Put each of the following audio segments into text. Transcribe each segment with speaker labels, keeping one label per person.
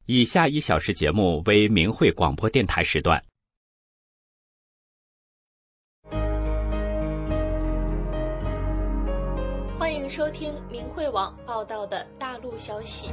Speaker 1: 以下1小时节目为明慧广播电台时段。
Speaker 2: 欢迎收听明慧网报道的大陆消息。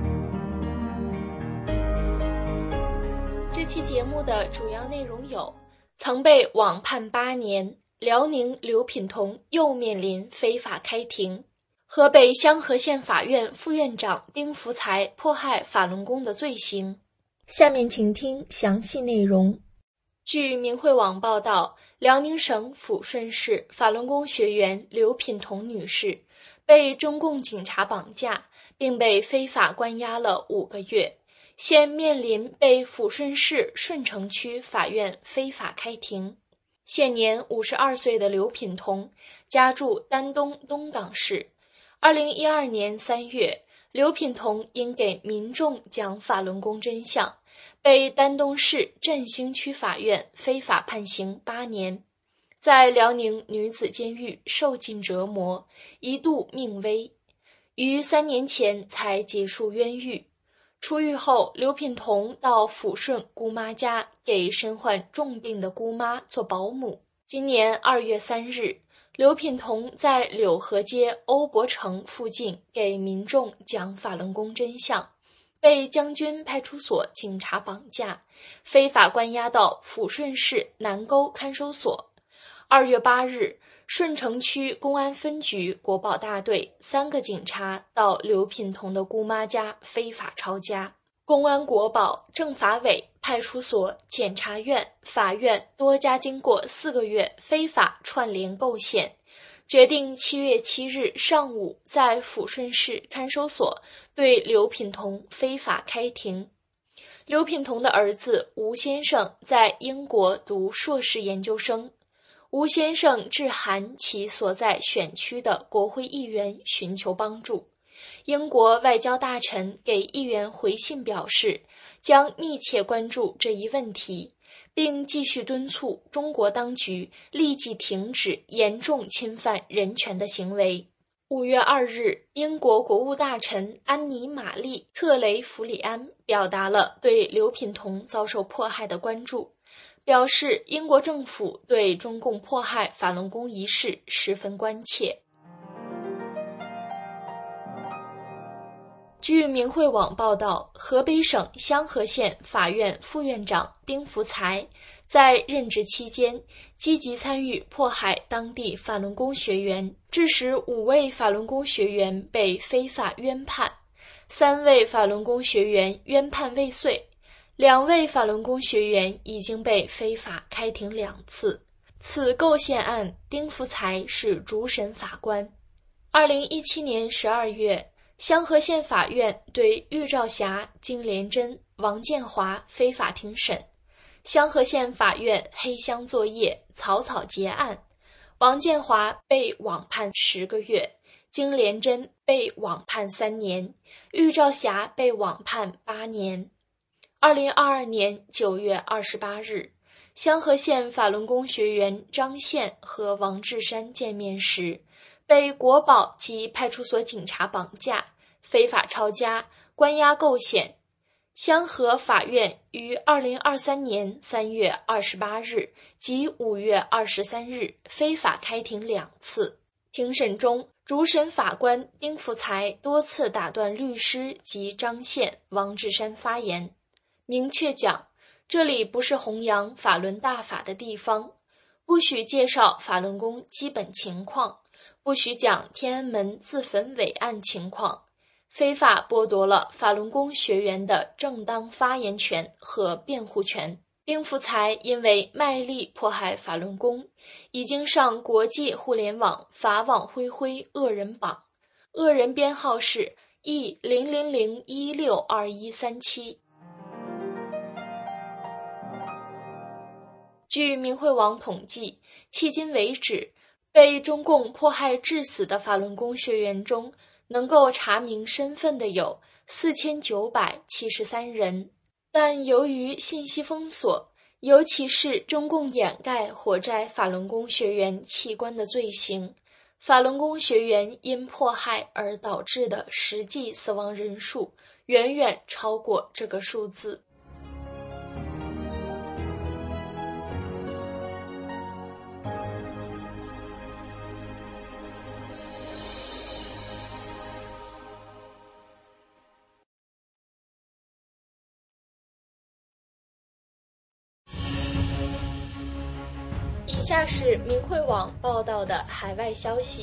Speaker 2: 这期节目的主要内容有：曾被网判8年，辽宁刘品彤又面临非法开庭；河北香河县法院副院长丁福才迫害法轮功的罪行。下面请听详细内容。据明慧网报道，辽宁省抚顺市法轮功学员刘品彤女士被中共警察绑架，并被非法关押了5个月，现面临被抚顺市顺城区法院非法开庭。现年52岁的刘品彤家住丹东东港市。2012年3月，刘品彤因给民众讲法轮功真相，被丹东市振兴区法院非法判刑8年，在辽宁女子监狱受尽折磨，一度命危，于3年前才结束冤狱。出狱后，刘品彤到抚顺姑妈家给身患重病的姑妈做保姆。今年2月3日，刘品彤在柳河街欧博城附近给民众讲法轮功真相，被将军派出所警察绑架，非法关押到抚顺市南沟看守所。2月8日，顺城区公安分局国保大队3个警察到刘品彤的姑妈家非法抄家。公安国保、政法委、派出所、检察院、法院多家经过4个月非法串联构陷，决定7月7日上午在抚顺市看守所对刘品彤非法开庭。刘品彤的儿子吴先生在英国读硕士研究生，吴先生致函其所在选区的国会议员寻求帮助。英国外交大臣给议员回信表示，将密切关注这一问题，并继续敦促中国当局立即停止严重侵犯人权的行为。5月2日，英国国务大臣安妮·玛丽·特雷弗里安表达了对刘品彤遭受迫害的关注，表示英国政府对中共迫害法轮功一事十分关切。据明慧网报道，河北省香河县法院副院长丁福才在任职期间积极参与迫害当地法轮功学员，致使5位法轮功学员被非法冤判，3位法轮功学员冤判未遂，2位法轮功学员已经被非法开庭2次。此构陷案，丁福才是主审法官。2017年12月，香河县法院对玉兆霞、金莲珍、王建华非法庭审，香河县法院黑箱作业，草草结案。王建华被网判10个月，金莲珍被网判3年，玉兆霞被网判8年。2022年9月28日，香河县法轮功学员张宪和王志山见面时，被国保及派出所警察绑架，非法抄家，关押构陷。香河法院于2023年3月28日及5月23日非法开庭2次。庭审中，主审法官丁福才多次打断律师及张宪、王志山发言，明确讲，这里不是弘扬法轮大法的地方，不许介绍法轮功基本情况，不许讲天安门自焚伪案情况，非法剥夺了法轮功学员的正当发言权和辩护权。丁福才因为卖力迫害法轮功，已经上国际互联网法网恢恢恶人榜，恶人编号是 E000162137。据明慧网统计，迄今为止，被中共迫害致死的法轮功学员中，能够查明身份的有4973人，但由于信息封锁，尤其是中共掩盖活摘法轮功学员器官的罪行，法轮功学员因迫害而导致的实际死亡人数远远超过这个数字。以下是明慧网报道的海外消息，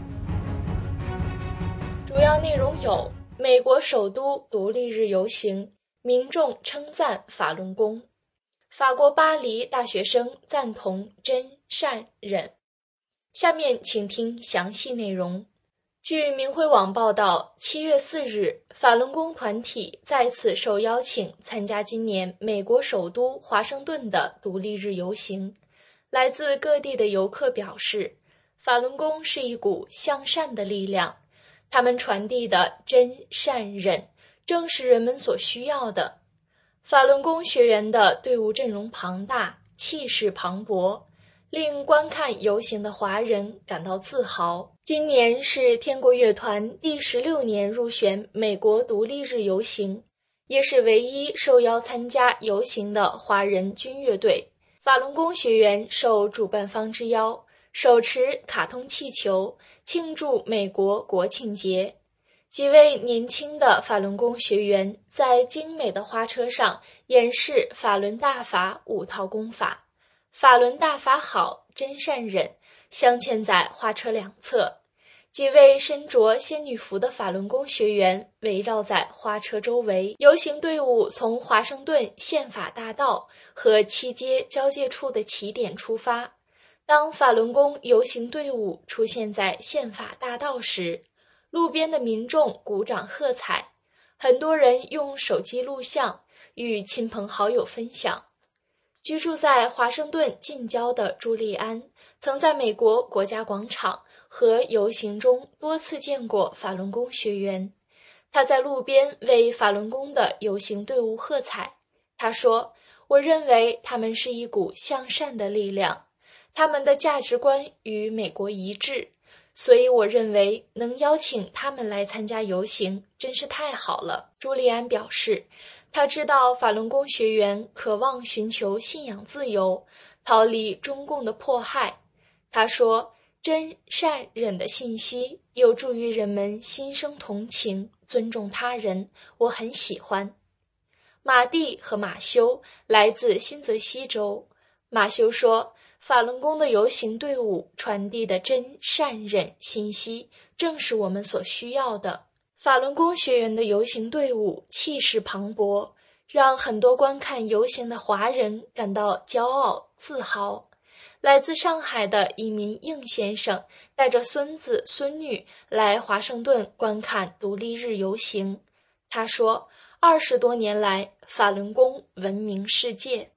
Speaker 2: 主要内容有：美国首都独立日游行，民众称赞法轮功；法国巴黎大学生赞同真善忍。下面请听详细内容。据明慧网报道，7月4日，法轮功团体再次受邀请参加今年美国首都华盛顿的独立日游行。来自各地的游客表示，法轮功是一股向善的力量，他们传递的真善忍正是人们所需要的。法轮功学员的队伍阵容庞大，气势磅礴，令观看游行的华人感到自豪。今年是天国乐团第16年入选美国独立日游行，也是唯一受邀参加游行的华人军乐队。法轮功学员受主办方之邀，手持卡通气球庆祝美国国庆节。几位年轻的法轮功学员在精美的花车上演示法轮大法5套功法，法轮大法好，真善忍镶嵌在花车两侧。几位身着仙女服的法轮功学员围绕在花车周围。游行队伍从华盛顿宪法大道和7街交界处的起点出发。当法轮功游行队伍出现在宪法大道时，路边的民众鼓掌喝彩，很多人用手机录像与亲朋好友分享。居住在华盛顿近郊的朱利安曾在美国国家广场和游行中多次见过法轮功学员，他在路边为法轮功的游行队伍喝彩。他说，我认为他们是一股向善的力量，他们的价值观与美国一致，所以我认为能邀请他们来参加游行真是太好了。朱利安表示，他知道法轮功学员渴望寻求信仰自由，逃离中共的迫害。他说，真善忍的信息有助于人们心生同情，尊重他人，我很喜欢。马蒂和马修来自新泽西州。马修说，法轮功的游行队伍传递的真善忍信息正是我们所需要的。法轮功学员的游行队伍气势磅礴，让很多观看游行的华人感到骄傲自豪。来自上海的一名应先生带着孙子孙女来华盛顿观看独立日游行。他说，20多年来，法轮功闻名世界。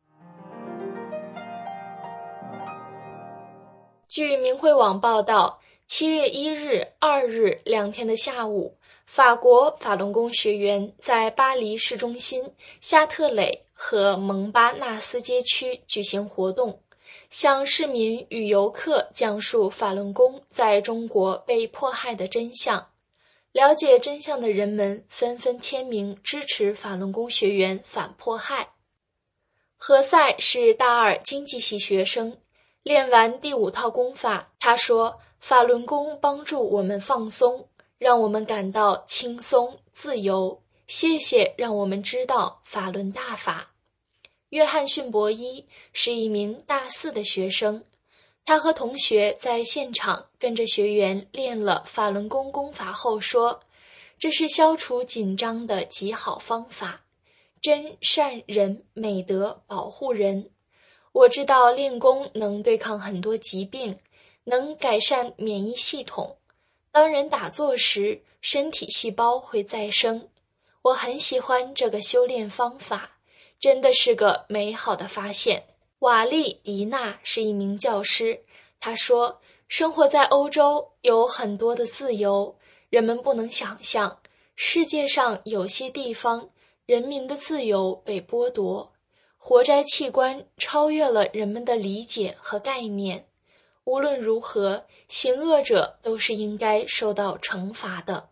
Speaker 2: 据明慧网报道，7月1日、2日2天的下午，法国法轮功学员在巴黎市中心夏特雷和蒙巴纳斯街区举行活动，向市民与游客讲述法轮功在中国被迫害的真相。了解真相的人们纷纷签名支持法轮功学员反迫害。何塞是大2经济系学生，练完第5套功法，他说，法轮功帮助我们放松，让我们感到轻松自由，谢谢让我们知道法轮大法。约翰逊博伊是一名大4的学生，他和同学在现场跟着学员练了法轮功功法后说，这是消除紧张的极好方法，真善忍美德保护人。我知道练功能对抗很多疾病，能改善免疫系统。当人打坐时，身体细胞会再生。我很喜欢这个修炼方法，真的是个美好的发现。瓦利迪娜是一名教师，她说，生活在欧洲有很多的自由，人们不能想象，世界上有些地方人民的自由被剥夺，活摘器官超越了人们的理解和概念。无论如何，行恶者都是应该受到惩罚的。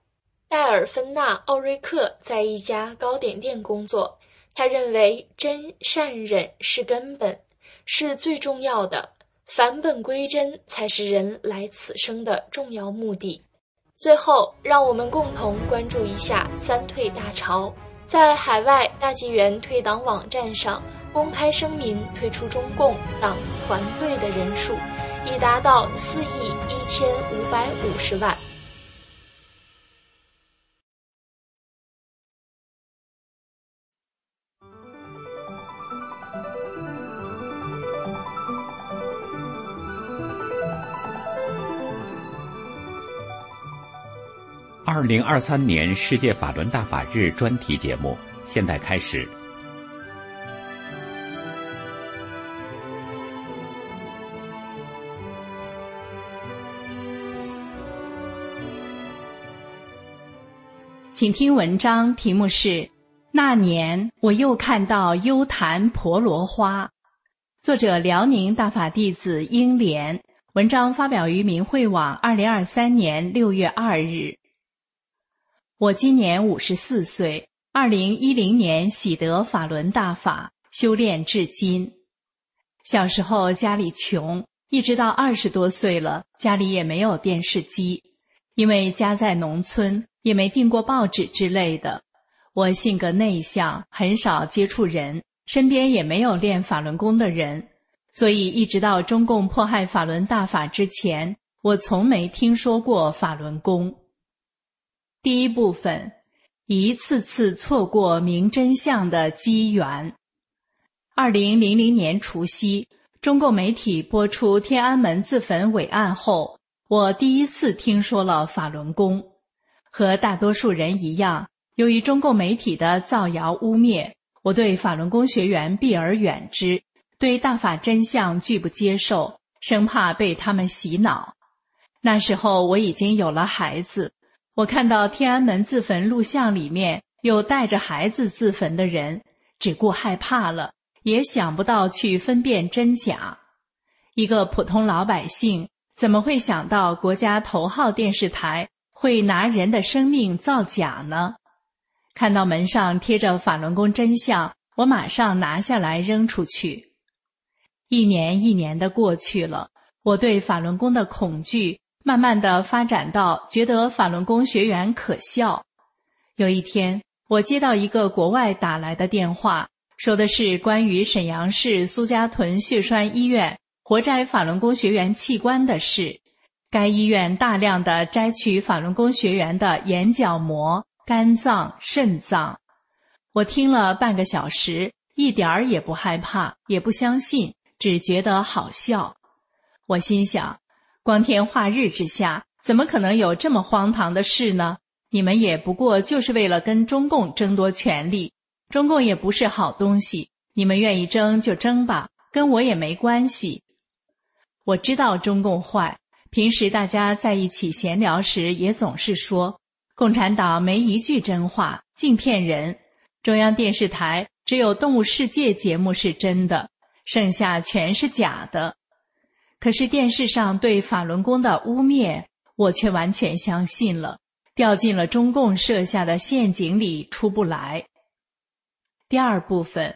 Speaker 2: 戴尔芬纳·奥瑞克在一家糕点店工作，他认为真善忍是根本，是最重要的，返本归真才是人来此生的重要目的。最后，让我们共同关注一下三退大潮。在海外大纪元退党网站上公开声明退出中共党团队的人数已达到4.1550亿。
Speaker 1: 2023年世界法轮大法日专题节目现在开始。
Speaker 3: 请听文章，题目是那年我又看到幽檀婆罗花，作者辽宁大法弟子英莲，文章发表于明慧网2023年6月2日。我今年54岁，2010年喜得法轮大法，修炼至今。小时候家里穷，一直到20多岁了，家里也没有电视机，因为家在农村，也没订过报纸之类的。我性格内向，很少接触人，身边也没有练法轮功的人，所以一直到中共迫害法轮大法之前，我从没听说过法轮功。第一部分，一次次错过明真相的机缘。2000年除夕，中共媒体播出天安门自焚伟案后，我第一次听说了法轮功。和大多数人一样，由于中共媒体的造谣污蔑，我对法轮功学员避而远之，对大法真相拒不接受，生怕被他们洗脑。那时候我已经有了孩子，我看到天安门自焚录像里面有带着孩子自焚的人，只顾害怕了，也想不到去分辨真假。一个普通老百姓怎么会想到国家头号电视台会拿人的生命造假呢？看到门上贴着法轮功真相，我马上拿下来扔出去。一年一年的过去了，我对法轮功的恐惧慢慢地发展到觉得法轮功学员可笑。有一天，我接到一个国外打来的电话，说的是关于沈阳市苏家屯血栓医院活摘法轮功学员器官的事。该医院大量地摘取法轮功学员的眼角膜、肝脏、肾脏。我听了半个小时，一点儿也不害怕，也不相信，只觉得好笑。我心想，光天化日之下，怎么可能有这么荒唐的事呢？你们也不过就是为了跟中共争夺权力，中共也不是好东西，你们愿意争就争吧，跟我也没关系。我知道中共坏，平时大家在一起闲聊时也总是说，共产党没一句真话，净骗人，中央电视台只有动物世界节目是真的，剩下全是假的。可是电视上对法轮功的污蔑，我却完全相信了，掉进了中共设下的陷阱里出不来。第二部分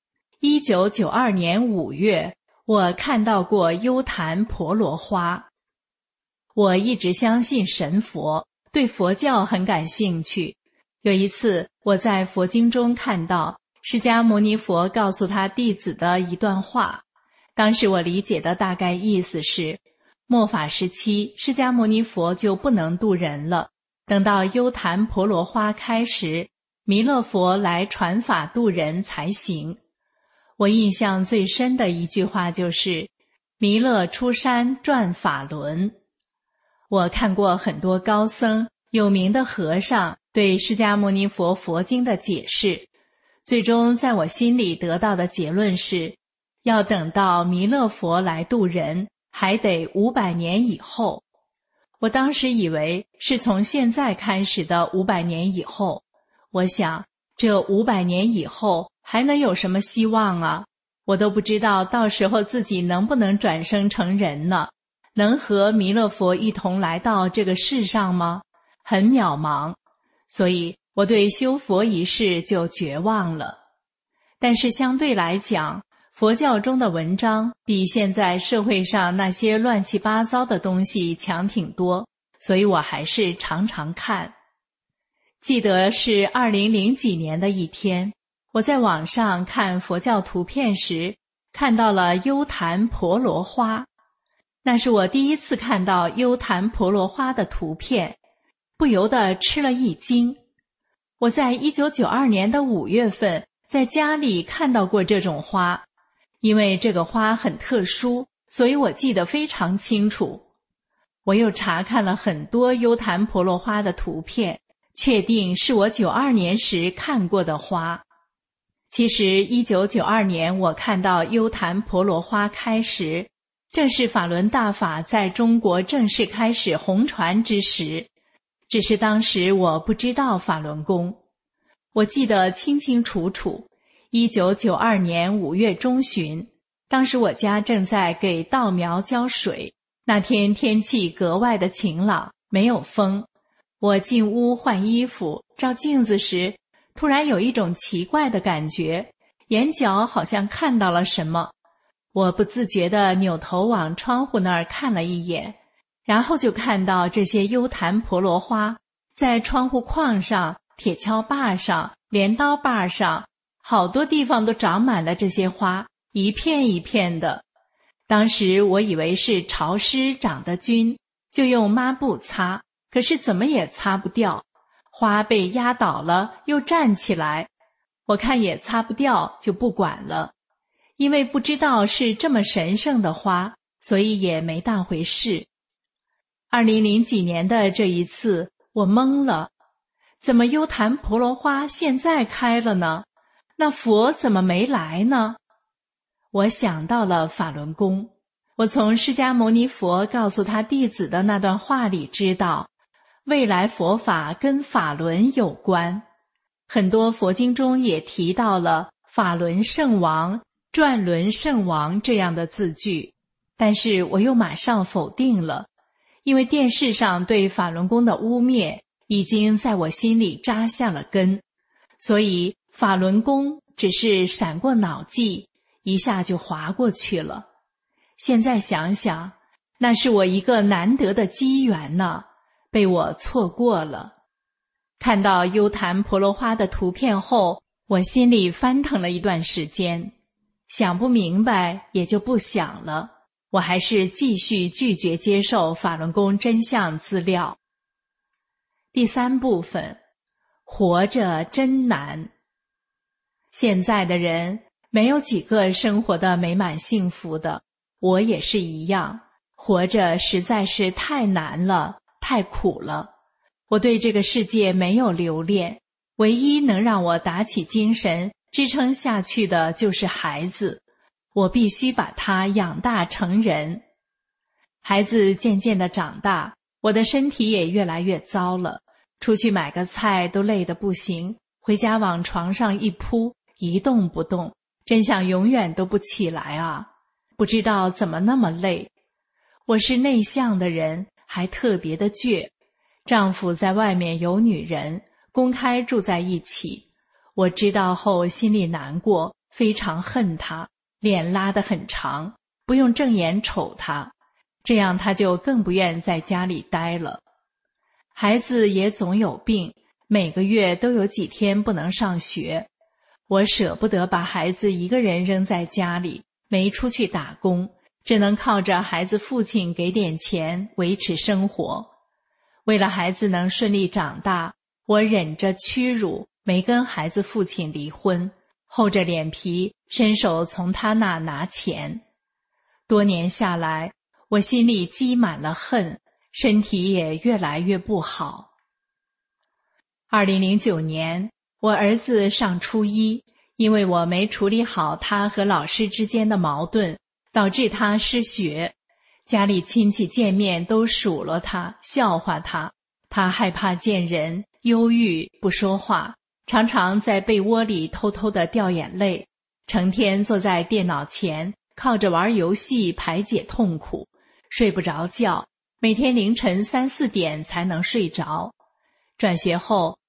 Speaker 3: ，1992年5月，我看到过幽檀婆罗花。我一直相信神佛，对佛教很感兴趣。有一次，我在佛经中看到释迦牟尼佛告诉他弟子的一段话，当时我理解的大概意思是，末法时期释迦牟尼佛就不能度人了，等到幽檀婆罗花开时，弥勒佛来传法度人才行。我印象最深的一句话就是弥勒出山转法轮。我看过很多高僧、有名的和尚对释迦牟尼佛佛经的解释，最终在我心里得到的结论是，要等到弥勒佛来度人，还得500年以后。我当时以为是从现在开始的500年以后，我想这500年以后还能有什么希望啊？我都不知道到时候自己能不能转生成人呢？能和弥勒佛一同来到这个世上吗？很渺茫。 所以我对修佛一事就绝望了。但是相对来讲，佛教中的文章比现在社会上那些乱七八糟的东西强挺多，所以我还是常常看。记得是2000几年的一天，我在网上看佛教图片时，看到了优昙婆罗花。那是我第一次看到优昙婆罗花的图片，不由得吃了一惊。我在1992年的5月份在家里看到过这种花，因为这个花很特殊，所以我记得非常清楚。我又查看了很多优昙婆罗花的图片，确定是我92年时看过的花。其实1992年我看到优昙婆罗花开时，正是法轮大法在中国正式开始红传之时，只是当时我不知道法轮功。我记得清清楚楚，1992年5月中旬，当时我家正在给稻苗浇水，那天天气格外的晴朗，没有风。我进屋换衣服，照镜子时，突然有一种奇怪的感觉，眼角好像看到了什么。我不自觉地扭头往窗户那儿看了一眼，然后就看到这些优昙婆罗花在窗户框上、铁锹把上、镰刀把上，好多地方都长满了这些花，一片一片的。当时我以为是潮湿长得菌，就用抹布擦，可是怎么也擦不掉，花被压倒了又站起来，我看也擦不掉，就不管了。因为不知道是这么神圣的花，所以也没当回事。2000几年的这一次，我懵了，怎么优昙婆罗花现在开了呢？那佛怎么没来呢？我想到了法轮功，我从释迦牟尼佛告诉他弟子的那段话里知道，未来佛法跟法轮有关。很多佛经中也提到了法轮圣王、转轮圣王这样的字句，但是我又马上否定了，因为电视上对法轮功的污蔑已经在我心里扎下了根，所以法轮功只是闪过脑际，一下就划过去了。现在想想，那是我一个难得的机缘呢，被我错过了。看到优昙婆罗花的图片后，我心里翻腾了一段时间，想不明白也就不想了，我还是继续拒绝接受法轮功真相资料。第3部分，活着真难。现在的人没有几个生活的美满幸福的，我也是一样，活着实在是太难了，太苦了。我对这个世界没有留恋，唯一能让我打起精神支撑下去的就是孩子，我必须把他养大成人。孩子渐渐地长大，我的身体也越来越糟了，出去买个菜都累得不行，回家往床上一扑，一动不动，真想永远都不起来啊！不知道怎么那么累。我是内向的人，还特别的倔。丈夫在外面有女人，公开住在一起。我知道后心里难过，非常恨他，脸拉得很长，不用正眼瞅他，这样他就更不愿在家里待了。孩子也总有病，每个月都有几天不能上学。我舍不得把孩子一个人扔在家里，没出去打工，只能靠着孩子父亲给点钱维持生活。为了孩子能顺利长大，我忍着屈辱，没跟孩子父亲离婚，厚着脸皮伸手从他那拿钱。多年下来，我心里积满了恨，身体也越来越不好。2009年，我儿子上初一，因为我没处理好他和老师之间的矛盾，导致他失学。家里亲戚见面都数落他，笑话他，他害怕见人，忧郁，不说话，常常在被窝里偷偷地掉眼泪，成天坐在电脑前，靠着玩游戏排解痛苦，睡不着觉，每天凌晨3、4点才能睡着。转学后，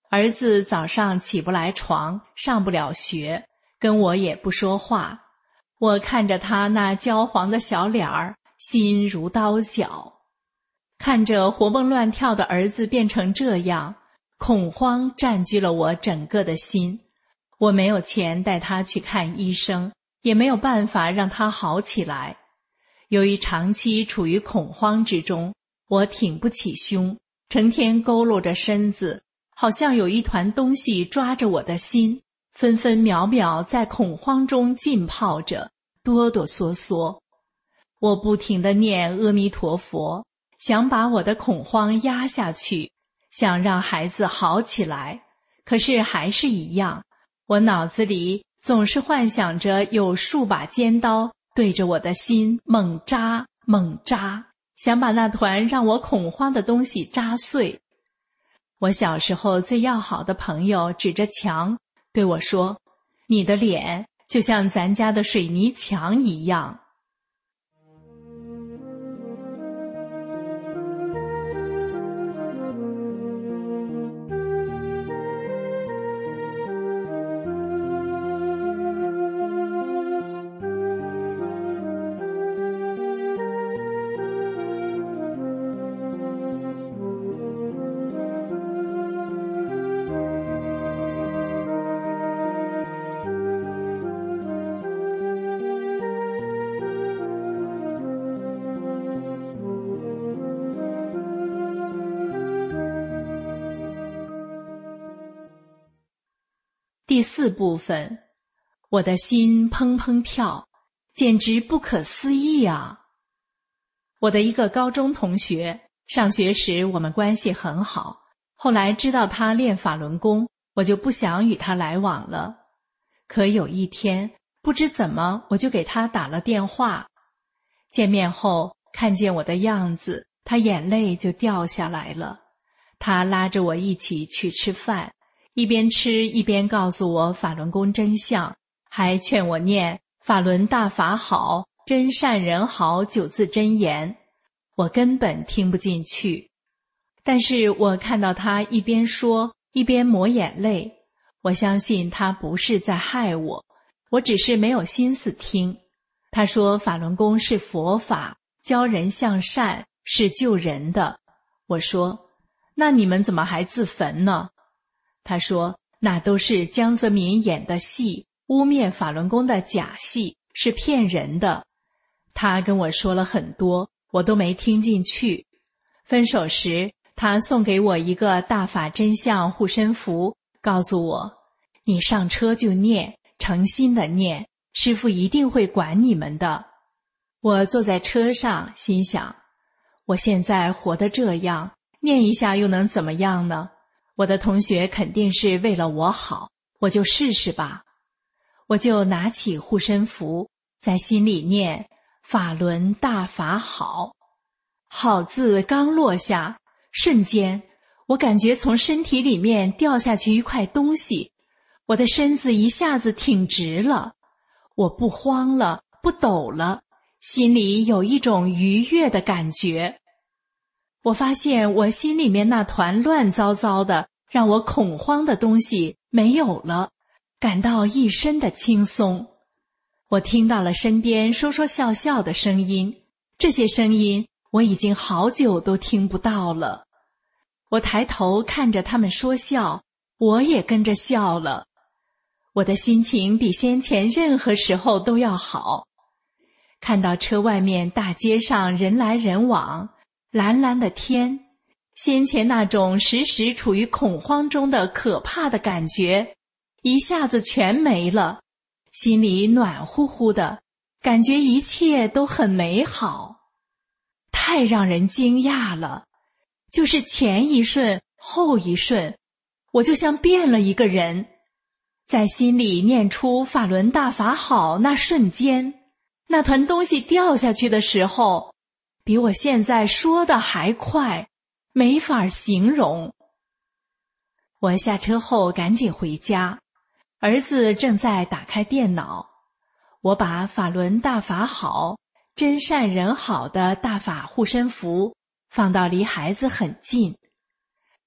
Speaker 3: 儿子早上起不来床，上不了学，跟我也不说话。我看着他那焦黄的小脸儿，心如刀绞。看着活蹦乱跳的儿子变成这样，恐慌占据了我整个的心。我没有钱带他去看医生，也没有办法让他好起来。由于长期处于恐慌之中，我挺不起胸，成天佝偻着身子，好像有一团东西抓着我的心，分分秒秒在恐慌中浸泡着，哆哆嗦嗦。我不停地念阿弥陀佛，想把我的恐慌压下去，想让孩子好起来，可是还是一样，我脑子里总是幻想着有数把尖刀对着我的心猛扎猛扎，想把那团让我恐慌的东西扎碎。我小时候最要好的朋友指着墙对我说：“你的脸就像咱家的水泥墙一样。”第4部分，我的心砰砰跳，简直不可思议啊！我的一个高中同学，上学时我们关系很好，后来知道他练法轮功，我就不想与他来往了。可有一天，不知怎么我就给他打了电话。见面后，看见我的样子，他眼泪就掉下来了。他拉着我一起去吃饭，一边吃一边告诉我法轮功真相，还劝我念法轮大法好，真善人好9字真言。我根本听不进去，但是我看到他一边说一边抹眼泪，我相信他不是在害我，我只是没有心思听。他说法轮功是佛法，教人向善，是救人的。我说，那你们怎么还自焚呢？他说，那都是江泽民演的戏，污蔑法轮功的假戏，是骗人的。他跟我说了很多，我都没听进去。分手时，他送给我一个大法真相护身符，告诉我，你上车就念，诚心的念，师父一定会管你们的。我坐在车上，心想，我现在活得这样，念一下又能怎么样呢？我的同学肯定是为了我好，我就试试吧。我就拿起护身符，在心里念法轮大法好。好字刚落下，瞬间我感觉从身体里面掉下去一块东西，我的身子一下子挺直了，我不慌了，不抖了，心里有一种愉悦的感觉。我发现我心里面那团乱糟糟的让我恐慌的东西没有了，感到一身的轻松。我听到了身边说说笑笑的声音，这些声音我已经好久都听不到了。我抬头看着他们说笑，我也跟着笑了。我的心情比先前任何时候都要好。看到车外面大街上人来人往，蓝蓝的天，先前那种时时处于恐慌中的可怕的感觉一下子全没了，心里暖乎乎的，感觉一切都很美好。太让人惊讶了，就是前一瞬后一瞬，我就像变了一个人。在心里念出法轮大法好那瞬间，那团东西掉下去的时候，比我现在说的还快，没法形容。我下车后赶紧回家，儿子正在打开电脑，我把法轮大法好，真善人好的大法护身符放到离孩子很近。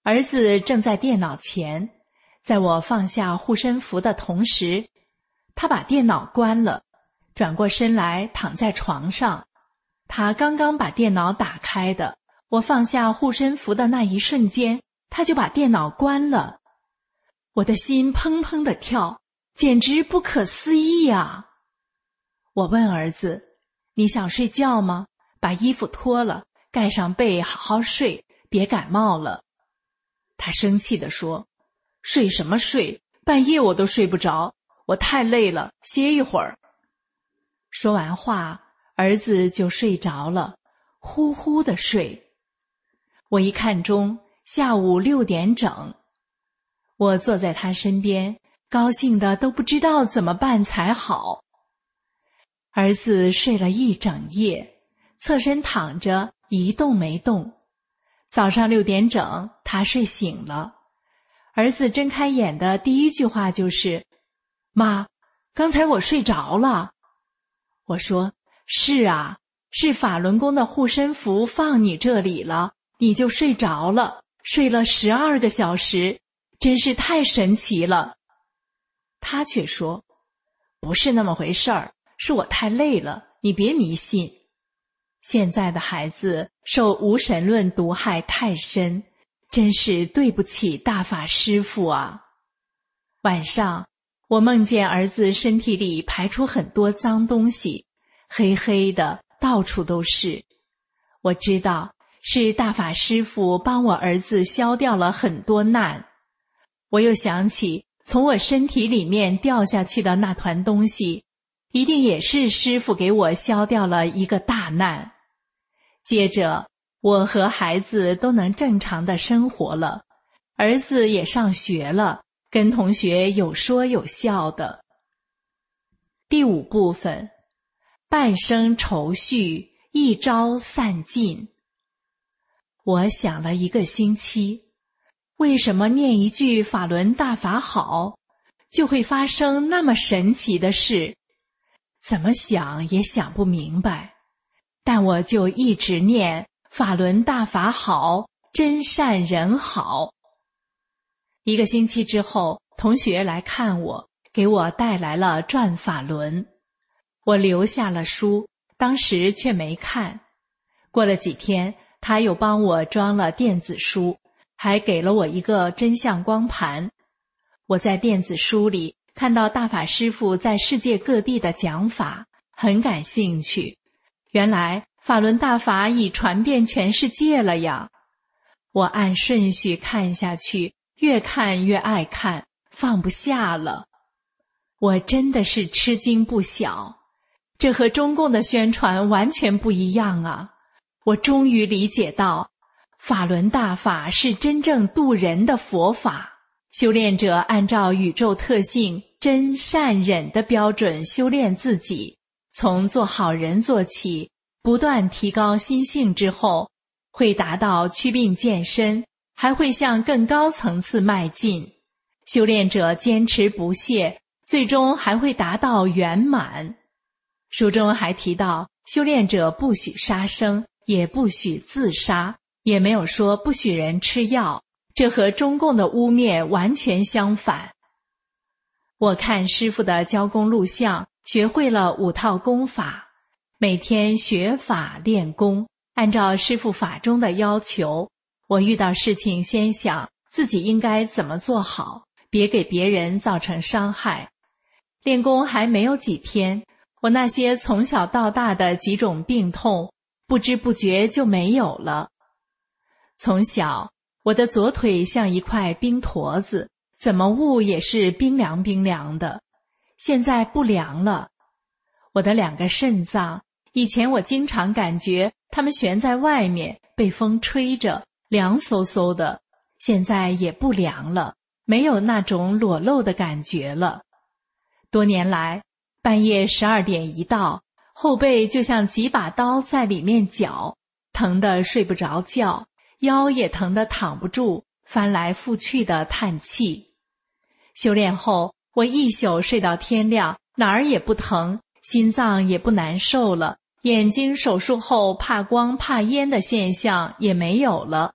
Speaker 3: 儿子正在电脑前，在我放下护身符的同时，他把电脑关了，转过身来躺在床上。他刚刚把电脑打开的，我放下护身符的那一瞬间，他就把电脑关了。我的心砰砰地跳，简直不可思议啊！我问儿子，你想睡觉吗？把衣服脱了，盖上被，好好睡，别感冒了。他生气地说，睡什么睡？半夜我都睡不着，我太累了，歇一会儿。说完话，儿子就睡着了，呼呼地睡。我一看钟，下午6点整。我坐在他身边，高兴的都不知道怎么办才好。儿子睡了一整夜，侧身躺着，一动没动。早上6点整，他睡醒了。儿子睁开眼的第一句话就是：“妈，刚才我睡着了。”我说：“是啊，是法轮功的护身符放你这里了，你就睡着了，睡了12个小时，真是太神奇了。”他却说：“不是那么回事儿，是我太累了，你别迷信。”现在的孩子受无神论毒害太深，真是对不起大法师父啊。晚上，我梦见儿子身体里排出很多脏东西，黑黑的，到处都是。我知道是大法师父帮我儿子消掉了很多难。我又想起从我身体里面掉下去的那团东西，一定也是师父给我消掉了一个大难。接着，我和孩子都能正常的生活了，儿子也上学了，跟同学有说有笑的。第5部分，半生愁绪，一朝散尽。我想了1个星期，为什么念一句法轮大法好，就会发生那么神奇的事？怎么想也想不明白。但我就一直念法轮大法好，真善人好。1个星期之后，同学来看我，给我带来了转法轮。我留下了书，当时却没看。过了几天，他又帮我装了电子书，还给了我一个真相光盘。我在电子书里看到大法师父在世界各地的讲法，很感兴趣。原来法轮大法已传遍全世界了呀！我按顺序看下去，越看越爱看，放不下了。我真的是吃惊不小，这和中共的宣传完全不一样啊！我终于理解到，法轮大法是真正度人的佛法，修炼者按照宇宙特性真善忍的标准修炼自己，从做好人做起，不断提高心性之后，会达到祛病健身，还会向更高层次迈进。修炼者坚持不懈，最终还会达到圆满。书中还提到，修炼者不许杀生，也不许自杀，也没有说不许人吃药，这和中共的污蔑完全相反。我看师父的教功录像，学会了5套功法，每天学法练功，按照师父法中的要求，我遇到事情先想自己应该怎么做好，别给别人造成伤害。练功还没有几天，我那些从小到大的几种病痛，不知不觉就没有了。从小，我的左腿像一块冰坨子，怎么捂也是冰凉冰凉的，现在不凉了。我的2个肾脏，以前我经常感觉它们悬在外面，被风吹着，凉飕飕的，现在也不凉了，没有那种裸露的感觉了。多年来，半夜12点一到，后背就像几把刀在里面绞，疼得睡不着觉，腰也疼得躺不住，翻来覆去的叹气。修炼后，我一宿睡到天亮，哪儿也不疼，心脏也不难受了，眼睛手术后怕光怕烟的现象也没有了，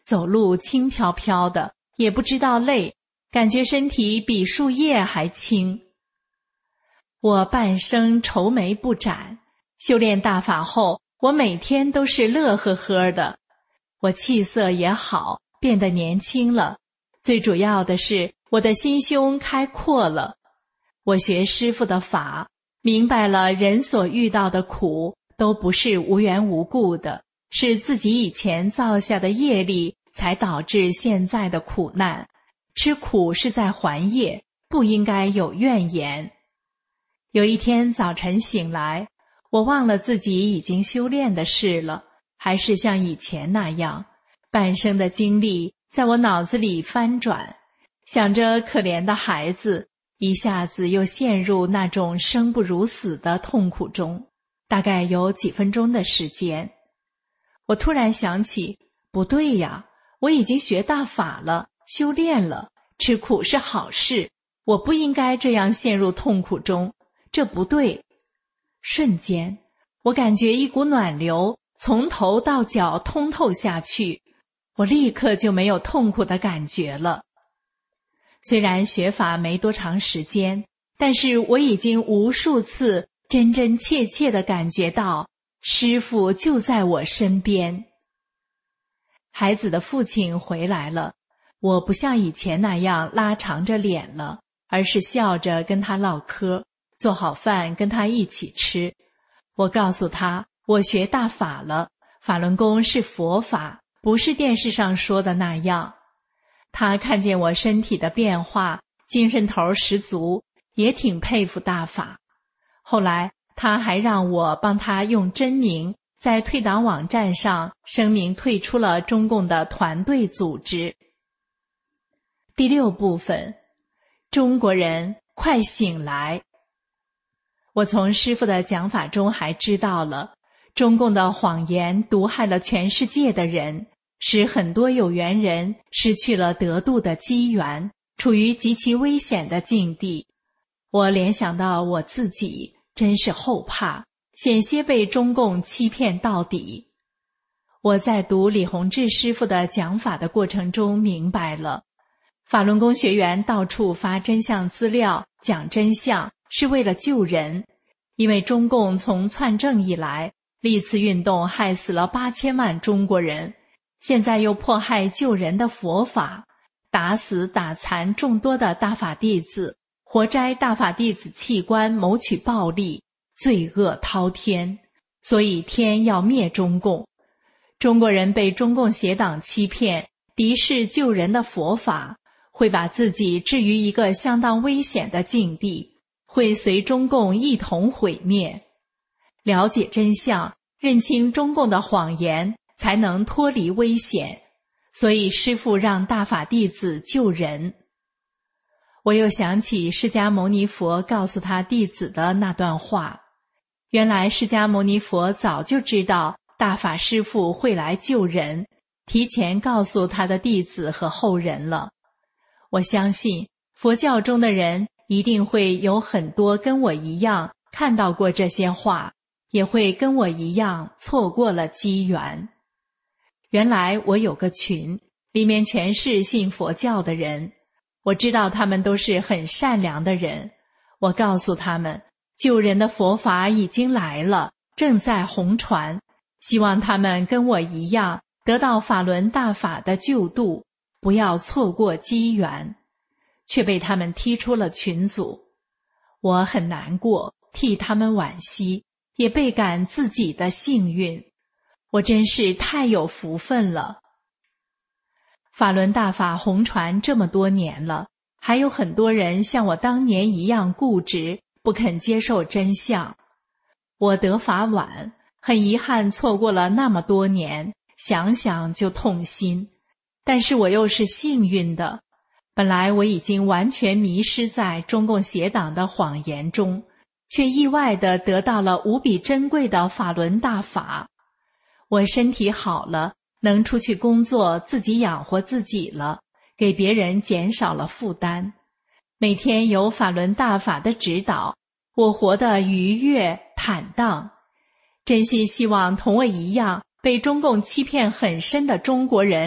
Speaker 3: 走路轻飘飘的，也不知道累，感觉身体比树叶还轻。我半生愁眉不展，修炼大法后，我每天都是乐呵呵的。我气色也好，变得年轻了，最主要的是我的心胸开阔了。我学师父的法，明白了人所遇到的苦都不是无缘无故的，是自己以前造下的业力才导致现在的苦难。吃苦是在还业，不应该有怨言。有一天早晨醒来，我忘了自己已经修炼的事了，还是像以前那样，半生的经历在我脑子里翻转，想着可怜的孩子，一下子又陷入那种生不如死的痛苦中，大概有几分钟的时间。我突然想起，不对呀，我已经学大法了，修炼了，吃苦是好事，我不应该这样陷入痛苦中，这不对。瞬间，我感觉一股暖流从头到脚通透下去，我立刻就没有痛苦的感觉了。虽然学法没多长时间，但是我已经无数次真真切切地感觉到师父就在我身边。孩子的父亲回来了，我不像以前那样拉长着脸了，而是笑着跟他唠嗑，做好饭跟他一起吃。我告诉他，我学大法了，法轮功是佛法，不是电视上说的那样。他看见我身体的变化，精神头十足，也挺佩服大法。后来他还让我帮他用真名在退党网站上声明退出了中共的团队组织。第6部分，中国人快醒来。我从师父的讲法中还知道了，中共的谎言毒害了全世界的人，使很多有缘人失去了得度的机缘，处于极其危险的境地。我联想到我自己，真是后怕，险些被中共欺骗到底。我在读李洪志师父的讲法的过程中明白了，法轮功学员到处发真相资料，讲真相，是为了救人。因为中共从篡政以来，历次运动害死了8000万中国人，现在又迫害救人的佛法，打死打残众多的大法弟子，活摘大法弟子器官，谋取暴利，罪恶滔天。所以天要灭中共。中国人被中共邪党欺骗，敌视救人的佛法，会把自己置于一个相当危险的境地，会随中共一同毁灭。了解真相，认清中共的谎言，才能脱离危险。所以师父让大法弟子救人。我又想起释迦牟尼佛告诉他弟子的那段话，原来释迦牟尼佛早就知道大法师父会来救人，提前告诉他的弟子和后人了。我相信佛教中的人一定会有很多跟我一样看到过这些话，也会跟我一样错过了机缘。原来我有个群，里面全是信佛教的人，我知道他们都是很善良的人。我告诉他们，救人的佛法已经来了，正在弘传，希望他们跟我一样得到法轮大法的救度，不要错过机缘。却被他们踢出了群组。我很难过，替他们惋惜，也倍感自己的幸运。我真是太有福分了。法轮大法弘传这么多年了，还有很多人像我当年一样固执，不肯接受真相。我得法晚，很遗憾错过了那么多年，想想就痛心。但是我又是幸运的，本来我已经完全迷失在中共邪党的谎言中，却意外地得到了无比珍贵的法轮大法。我身体好了，能出去工作，自己养活自己了，给别人减少了负担。每天有法轮大法的指导，我活得愉悦坦荡。真心希望同我一样被中共欺骗很深的中国人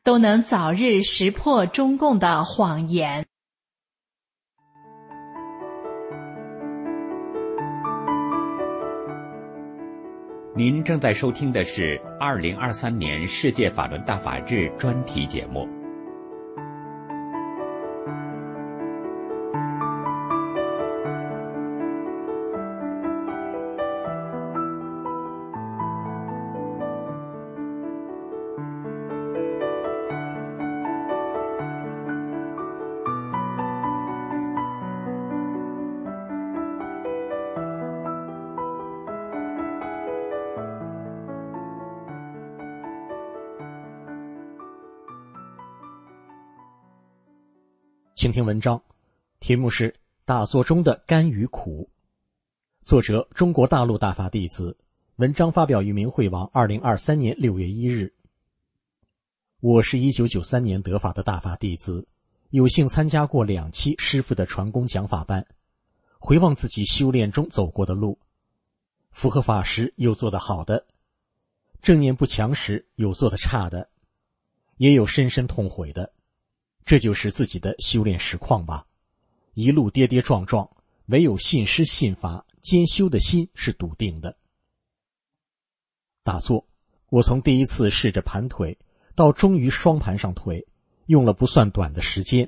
Speaker 3: 都能早日识破中共的谎言。
Speaker 1: 您正在收听的是2023年世界法轮大法日专题节目。
Speaker 4: 请听文章，题目是打坐中的甘与苦，作者中国大陆大法弟子，文章发表于明慧网2023年6月1日。我是1993年得法的大法弟子，有幸参加过2期师父的传功讲法班，回望自己修炼中走过的路，符合法时有做得好的，正念不强时有做得差的，也有深深痛悔的，这就是自己的修炼实况吧。一路跌跌撞撞，唯有信师信法，兼修的心是笃定的。打坐，我从第一次试着盘腿到终于双盘上腿，用了不算短的时间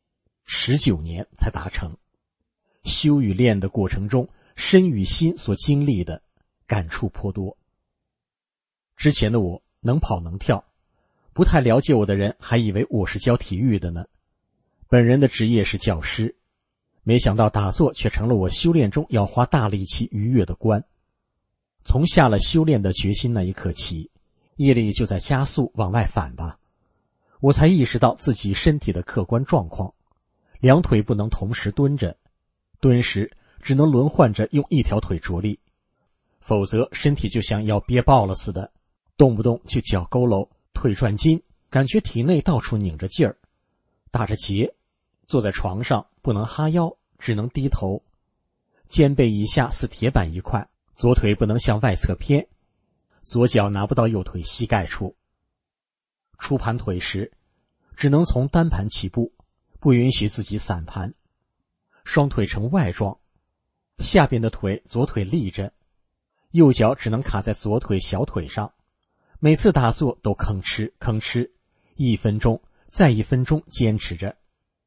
Speaker 4: ，19年才达成。修与练的过程中，身与心所经历的感触颇多。之前的我能跑能跳，不太了解我的人还以为我是教体育的呢。本人的职业是教师，没想到打坐却成了我修炼中要花大力气逾越的关。从下了修炼的决心那一刻起，业力就在加速往外反吧。我才意识到自己身体的客观状况，两腿不能同时蹲着，蹲时只能轮换着用一条腿着力，否则身体就像要憋爆了似的，动不动就脚佝偻腿转筋，感觉体内到处拧着劲儿，打着结。坐在床上不能哈腰，只能低头，肩背以下似铁板一块，左腿不能向外侧偏，左脚拿不到右腿膝盖处。出盘腿时只能从单盘起步，不允许自己散盘，双腿呈 Y 状，下边的腿左腿立着，右脚只能卡在左腿小腿上。每次打坐都吭哧吭哧，1分钟再1分钟坚持着。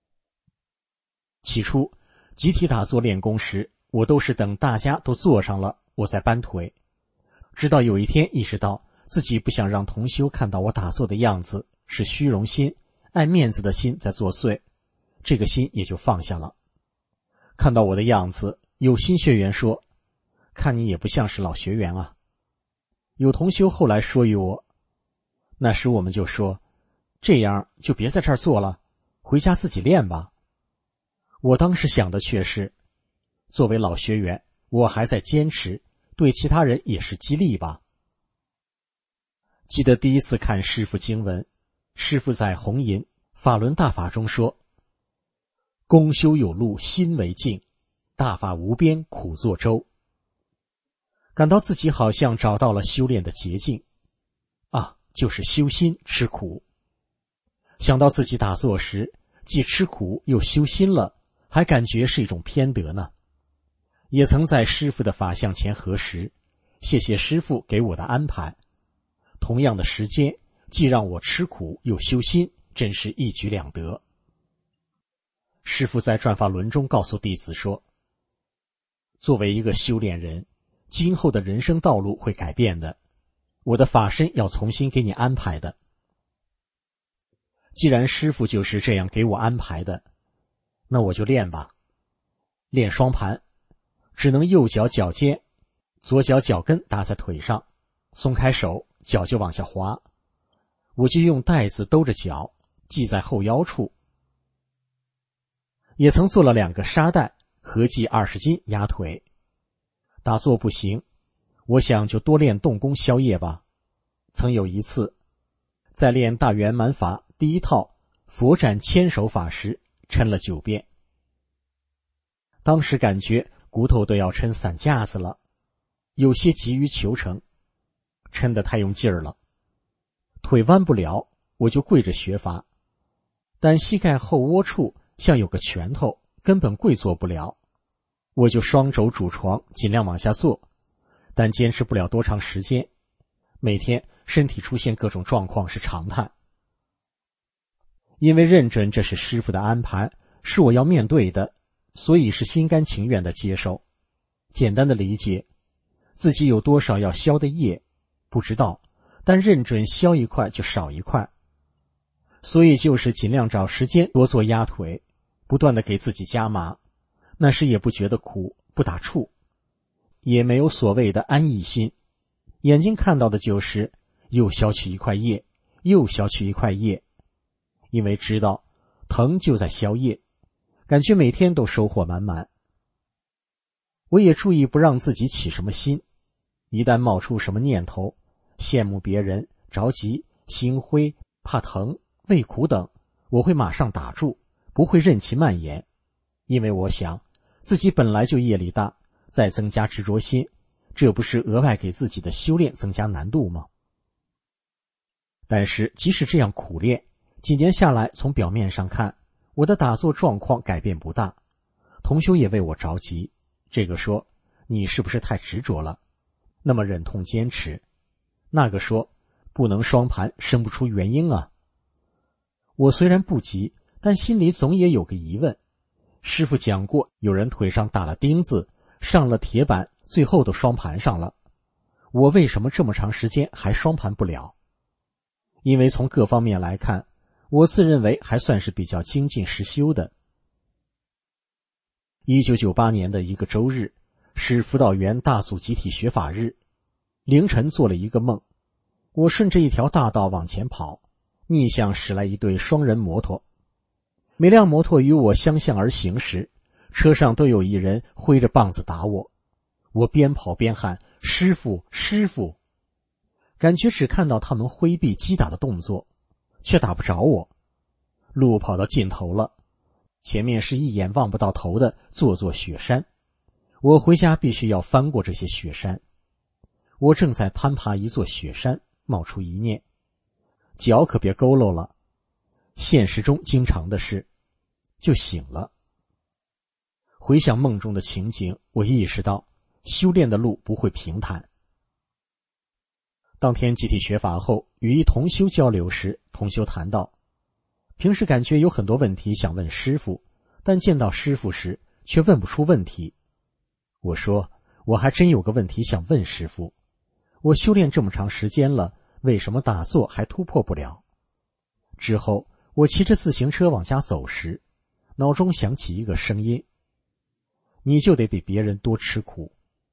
Speaker 4: 起初集体打坐练功时，我都是等大家都坐上了我再搬腿，直到有一天意识到自己不想让同修看到我打坐的样子，是虚荣心爱面子的心在作祟，这个心也就放下了。看到我的样子，有新学员说，看你也不像是老学员啊。有同修后来说与我，那时我们就说，这样就别在这儿做了，回家自己练吧。我当时想的却是，作为老学员，我还在坚持，对其他人也是激励吧。记得第一次看师父经文，师父在红吟法轮大法中说，功修有路心为镜，大法无边苦作舟。感到自己好像找到了修炼的捷径啊，就是修心吃苦。想到自己打坐时既吃苦又修心了，还感觉是一种偏得呢。也曾在师父的法像前合十，谢谢师父给我的安排。同样的时间，既让我吃苦又修心，真是一举两得。师父在转法轮中告诉弟子说，作为一个修炼人，今后的人生道路会改变的，我的法身要重新给你安排的。既然师父就是这样给我安排的，那我就练吧。练双盘，只能右脚脚尖，左脚脚跟搭在腿上，松开手，脚就往下滑。我就用带子兜着脚，系在后腰处。也曾做了2个沙袋，合计20斤压腿。打坐不行，我想就多练动功消业吧。曾有一次，在练大圆满法第一套佛战千手法时，抻了9遍。当时感觉骨头都要抻散架子了，有些急于求成，抻得太用劲儿了，腿弯不了， 我就跪着学法，但膝盖后窝处像有个拳头，根本跪坐不了。我就双肘拄床，尽量往下坐，但坚持不了多长时间，每天身体出现各种状况是常态。因为认准这是师父的安排，是我要面对的，所以是心甘情愿的接受。简单的理解，自己有多少要消的业不知道，但认准消一块就少一块，所以就是尽量找时间多做压腿，不断的给自己加码。那时也不觉得苦，不打怵，也没有所谓的安逸心，眼睛看到的就是又消去一块业，又消去一块业。因为知道疼就在消业，感觉每天都收获满满。我也注意不让自己起什么心，一旦冒出什么念头，羡慕别人、着急、心灰、怕疼、畏苦等，我会马上打住，不会任其蔓延。因为我想自己本来就业力大，再增加执着心，这不是额外给自己的修炼增加难度吗？但是即使这样苦练，几年下来，从表面上看，我的打坐状况改变不大。同修也为我着急，这个说你是不是太执着了，那么忍痛坚持，那个说不能双盘，生不出原因啊。我虽然不急，但心里总也有个疑问，师父讲过有人腿上打了钉子，上了铁板，最后都双盘上了，我为什么这么长时间还双盘不了？因为从各方面来看，我自认为还算是比较精进实修的。1998年的一个周日，是辅导员大组集体学法日，凌晨做了一个梦，我顺着一条大道往前跑，逆向驶来一对双人摩托，每辆摩托与我相向而行时，车上都有一人挥着棒子打我，我边跑边喊师父师父，感觉只看到他们挥臂击打的动作，却打不着我。路跑到尽头了，前面是一眼望不到头的座座雪山，我回家必须要翻过这些雪山。我正在攀爬一座雪山，冒出一念，脚可别佝偻了。现实中经常的事，就醒了。回想梦中的情景，我意识到修炼的路不会平坦。当天集体学法后，与一同修交流时，同修谈到，平时感觉有很多问题想问师父，但见到师父时却问不出问题。我说，我还真有个问题想问师父，我修炼这么长时间了，为什么打坐还突破不了？之后我骑着自行车往家走时，脑中响起一个声音，你就得比别人多吃苦。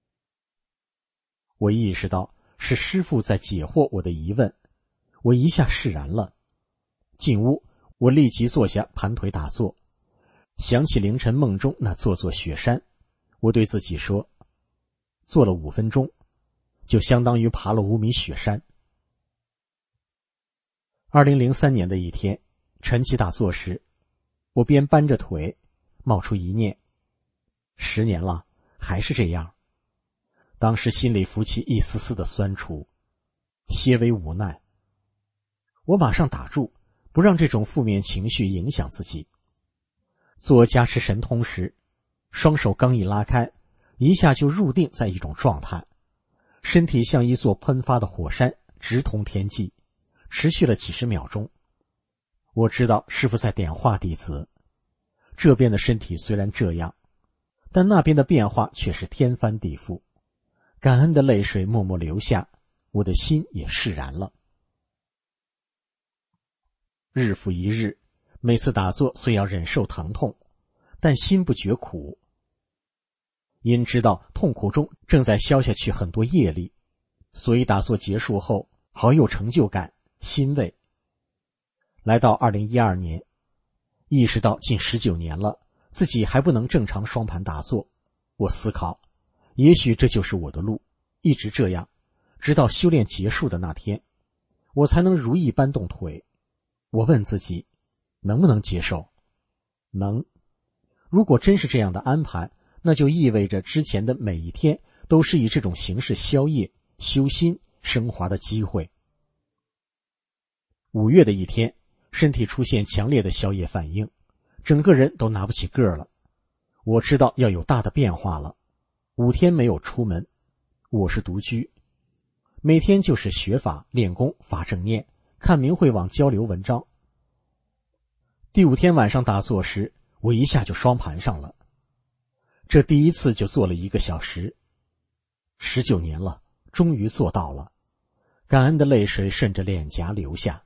Speaker 4: 我意识到是师父在解惑我的疑问，我一下释然了。进屋，我立即坐下盘腿打坐，想起凌晨梦中那座座雪山，我对自己说，坐了5分钟，就相当于爬了5米雪山。2003年的一天，晨起打坐时，我边搬着腿，冒出一念，10年了，还是这样。当时心里浮起一丝丝的酸楚，些微无奈。我马上打住，不让这种负面情绪影响自己。做加持神通时，双手刚一拉开，一下就入定在一种状态，身体像一座喷发的火山，直通天际，持续了几十秒钟。我知道师父在点化弟子，这边的身体虽然这样，但那边的变化却是天翻地覆。感恩的泪水默默流下，我的心也释然了。日复一日，每次打坐虽要忍受疼痛，但心不觉苦。因知道痛苦中正在消下去很多业力，所以打坐结束后好有成就感、欣慰。来到2012年，意识到近19年了，自己还不能正常双盘打坐。我思考，也许这就是我的路，一直这样，直到修炼结束的那天，我才能如意搬动腿。我问自己，能不能接受？能。如果真是这样的安排，那就意味着之前的每一天都是以这种形式消业、修心、升华的机会。 5月的一天，身体出现强烈的宵夜反应，整个人都拿不起个儿了。我知道要有大的变化了。5天没有出门，我是独居，每天就是学法、练功、发正念，看明慧网交流文章。第5天晚上打坐时，我一下就双盘上了，这第一次就做了1个小时。19年了，终于做到了，感恩的泪水顺着脸颊流下。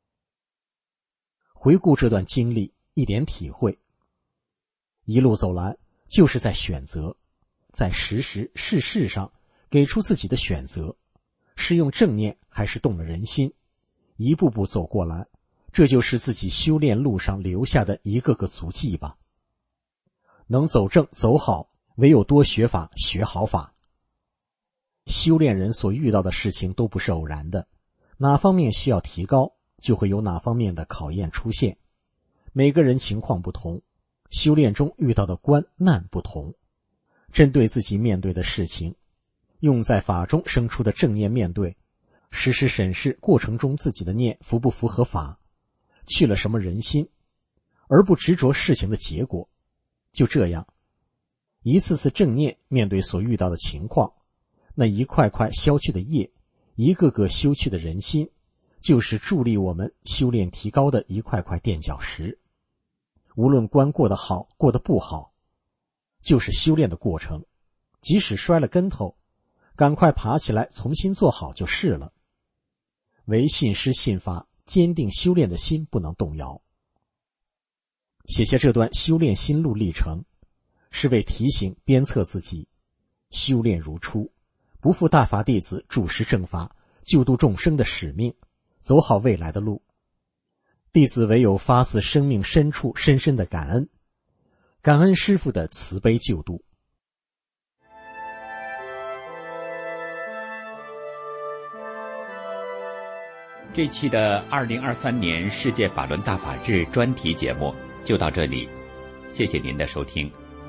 Speaker 4: 回顾这段经历，一点体会，一路走来就是在选择，在时时事事上给出自己的选择，是用正念还是动了人心，一步步走过来，这就是自己修炼路上留下的一个个足迹吧。能走正走好，唯有多学法，学好法。修炼人所遇到的事情都不是偶然的，哪方面需要提高，就会有哪方面的考验出现。每个人情况不同，修炼中遇到的关难不同，针对自己面对的事情，用在法中生出的正念面对，时时审视过程中自己的念符不符合法，去了什么人心，而不执着事情的结果。就这样，一次次正念面对所遇到的情况，那一块块消去的业，一个个修去的人心，就是助力我们修炼提高的一块块垫脚石。无论关过得好，过得不好，就是修炼的过程。即使摔了跟头，赶快爬起来重新做好就是了。唯信师信法，坚定修炼的心不能动摇。写下这段修炼心路历程，是为提醒鞭策自己，修炼如初，不负大法弟子注释正法、救度众生的使命，走好未来的路。弟子唯有发自生命深处深深的感恩，感恩师父的慈悲救度。
Speaker 1: 这期的2023年世界法轮大法日专题节目就到这里，谢谢您的收听。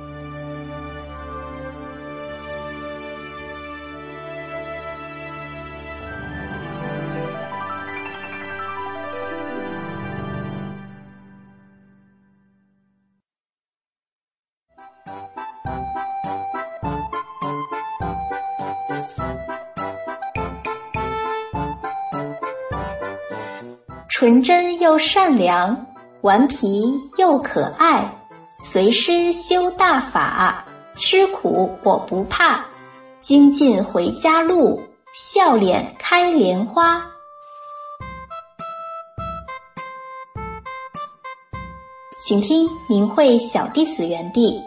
Speaker 5: 纯真又善良，顽皮又可爱，随师修大法，吃苦我不怕，精进回家路，笑脸开莲花。请听明慧小弟子园地。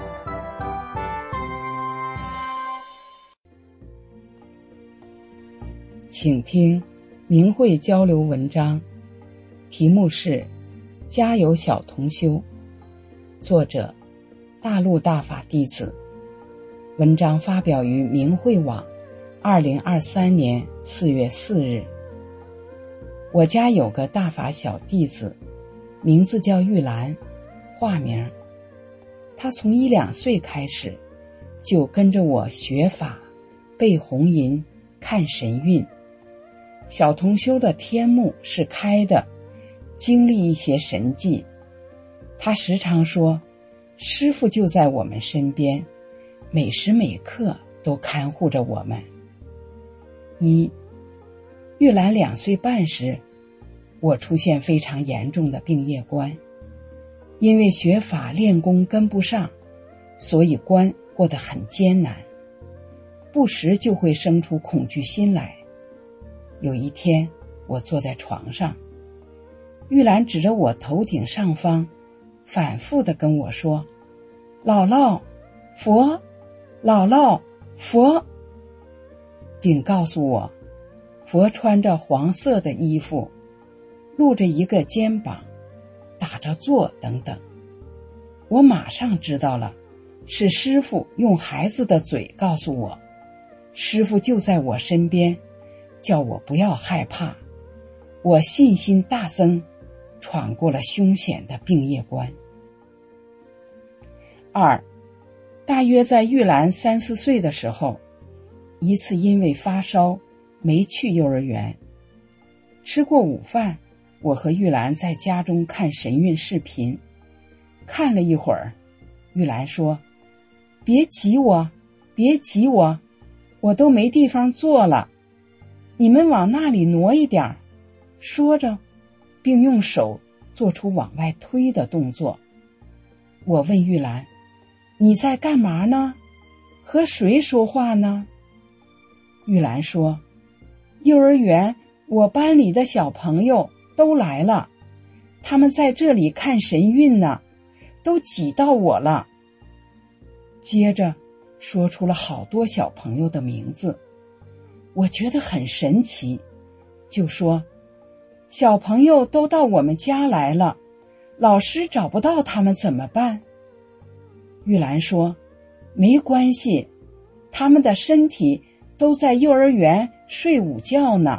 Speaker 6: 请听明慧交流文章，题目是家有小同修，作者大陆大法弟子，文章发表于明慧网2023年4月4日。我家有个大法小弟子，名字叫玉兰，化名。他从1、2岁开始就跟着我学法、背红吟、看神韵。小同修的天目是开的，经历一些神迹。他时常说，师父就在我们身边，每时每刻都看护着我们。玉兰2岁半时，我出现非常严重的病业关，因为学法练功跟不上，所以关过得很艰难，不时就会生出恐惧心来。有一天，我坐在床上，玉兰指着我头顶上方，反复地跟我说：“姥姥，佛，姥姥，佛。”并告诉我，佛穿着黄色的衣服，露着一个肩膀，打着坐等等。我马上知道了，是师父用孩子的嘴告诉我，师父就在我身边，叫我不要害怕。我信心大增，闯过了凶险的病业关。大约在玉兰3、4岁的时候，一次因为发烧没去幼儿园，吃过午饭我和玉兰在家中看神韵视频，看了一会儿，玉兰说：“别挤我，别挤我，我都没地方坐了，你们往那里挪一点。”说着，并用手做出往外推的动作。我问玉兰：“你在干嘛呢？和谁说话呢？”玉兰说：“幼儿园我班里的小朋友都来了，他们在这里看神韵呢，都挤到我了。”接着说出了好多小朋友的名字，我觉得很神奇，就说：“小朋友都到我们家来了，老师找不到他们怎么办？”玉兰说：“没关系，他们的身体都在幼儿园睡午觉呢。”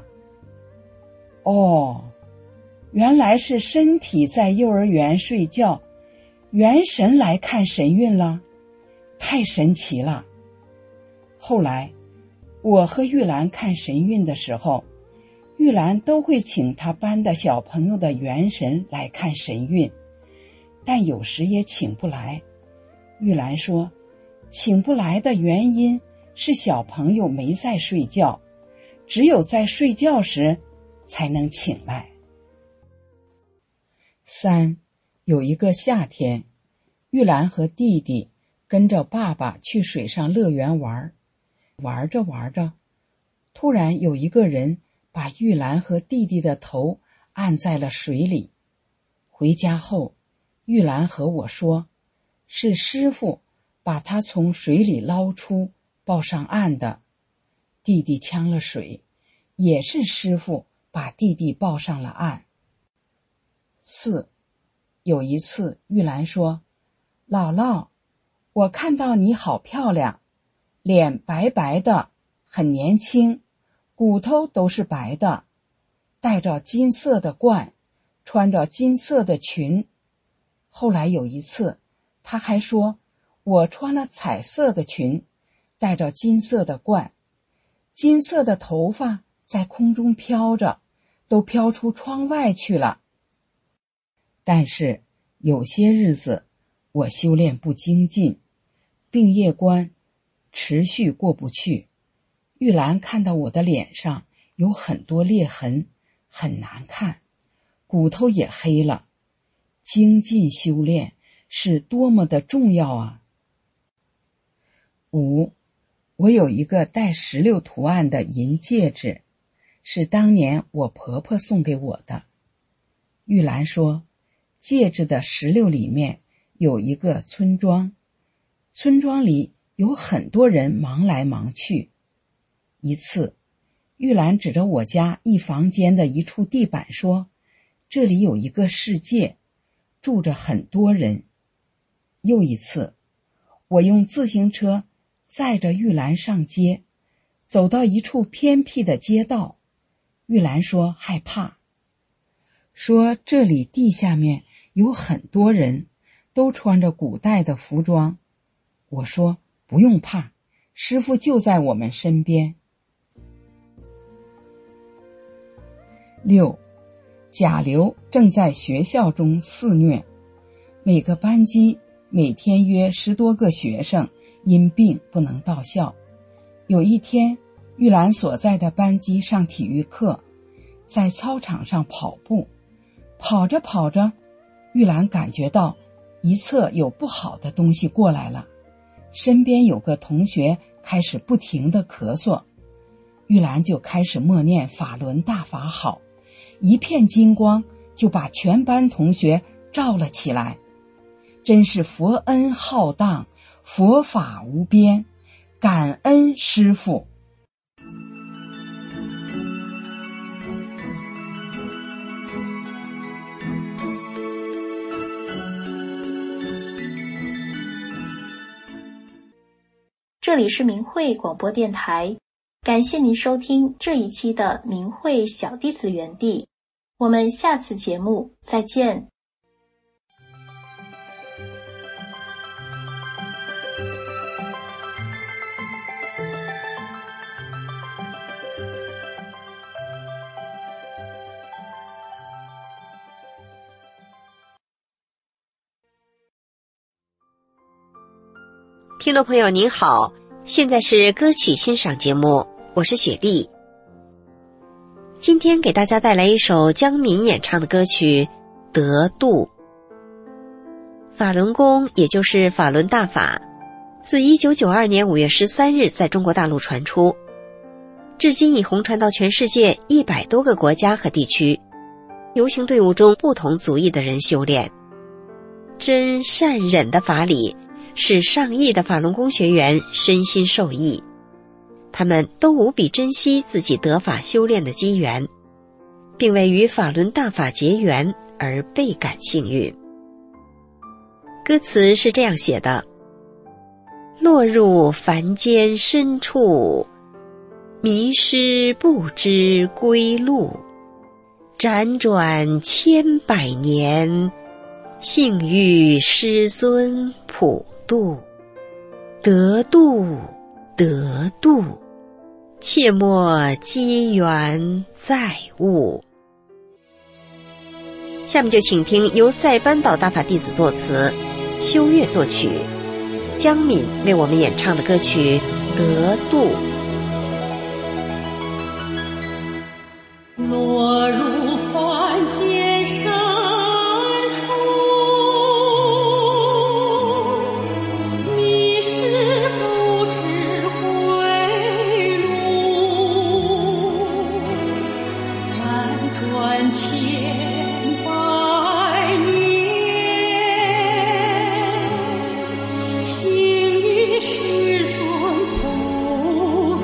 Speaker 6: 哦，原来是身体在幼儿园睡觉，元神来看神韵了，太神奇了。后来我和玉兰看神韵的时候，玉兰都会请她班的小朋友的元神来看神韵，但有时也请不来。玉兰说，请不来的原因是小朋友没在睡觉，只有在睡觉时才能请来。3，有一个夏天，玉兰和弟弟跟着爸爸去水上乐园玩，玩着玩着，突然有一个人把玉兰和弟弟的头按在了水里。回家后，玉兰和我说，是师傅把他从水里捞出，抱上岸的。弟弟呛了水，也是师傅把弟弟抱上了岸。4，有一次玉兰说，姥姥，我看到你好漂亮，脸白白的，很年轻，骨头都是白的，戴着金色的冠，穿着金色的裙。后来有一次，她还说，我穿了彩色的裙，戴着金色的冠，金色的头发在空中飘着，都飘出窗外去了。但是有些日子我修炼不精进，病业关持续过不去。玉兰看到我的脸上有很多裂痕，很难看，骨头也黑了。精进修炼是多么的重要啊！5，我有一个带16图案的银戒指，是当年我婆婆送给我的。玉兰说，戒指的16里面有一个村庄，村庄里有很多人忙来忙去。一次，玉兰指着我家一房间的一处地板说，这里有一个世界，住着很多人。又一次，我用自行车载着玉兰上街，走到一处偏僻的街道，玉兰说害怕，说这里地下面有很多人，都穿着古代的服装。我说不用怕，师父就在我们身边。6，甲流正在学校中肆虐，每个班级每天约10多个学生因病不能到校。有一天，玉兰所在的班级上体育课，在操场上跑步，跑着跑着，玉兰感觉到一侧有不好的东西过来了，身边有个同学开始不停地咳嗽，玉兰就开始默念法轮大法好，一片金光就把全班同学照了起来。真是佛恩浩荡，佛法无边，感恩师父。
Speaker 5: 这里是明慧广播电台，感谢您收听这一期的明慧小弟子园地，我们下次节目再见。
Speaker 7: 听众朋友您好，现在是歌曲欣赏节目，我是雪莉。今天给大家带来一首江民演唱的歌曲《得度》。法轮功也就是法轮大法，自1992年5月13日在中国大陆传出，至今已红传到全世界100多个国家和地区，游行队伍中不同族裔的人修炼。真善忍的法理使上亿的法轮功学员身心受益，他们都无比珍惜自己得法修炼的机缘，并为与法轮大法结缘而倍感幸运。歌词是这样写的：落入凡间深处，迷失不知归路，辗转千百年，幸遇师尊普渡。得度得度，切莫机缘再误。下面就请听由塞班岛大法弟子作词，修月作曲，江敏为我们演唱的歌曲《得度》。
Speaker 3: 落入凡间深处，迷失不知归路，辗转千百年，幸遇师尊普渡。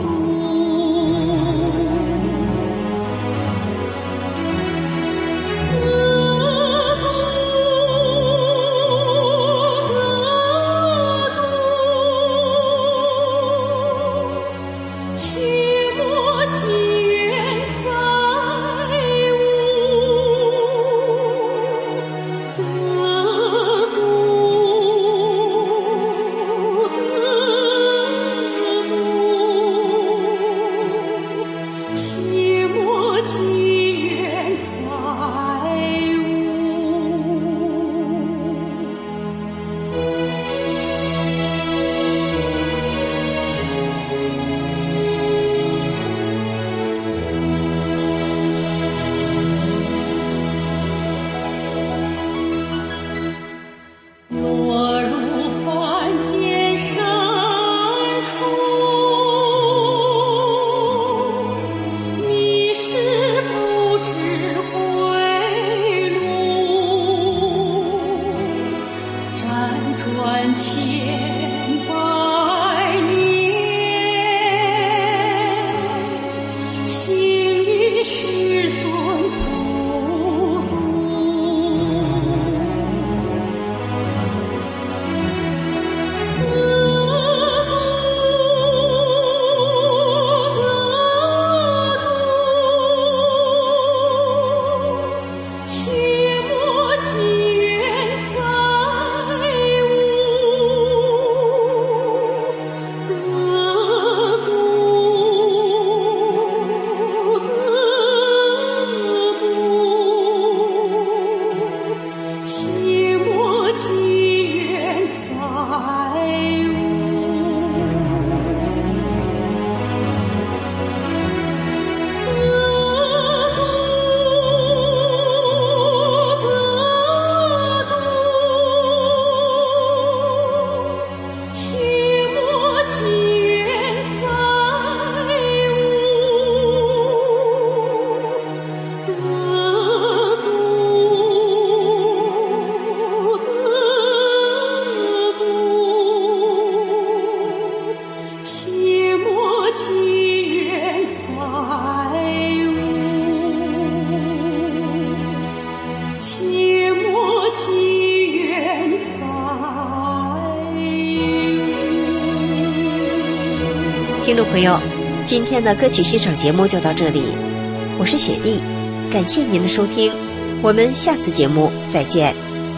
Speaker 7: 听众朋友，今天的歌曲欣赏节目就到这里，我是雪莉，感谢您的收听，我们下次节目再见。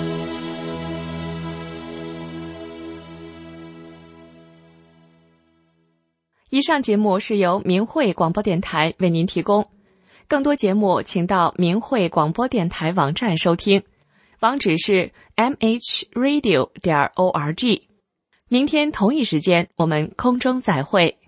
Speaker 8: 以上节目是由明慧广播电台为您提供，更多节目请到明慧广播电台网站收听，网址是 mhradio.org。 明天同一时间我们空中再会。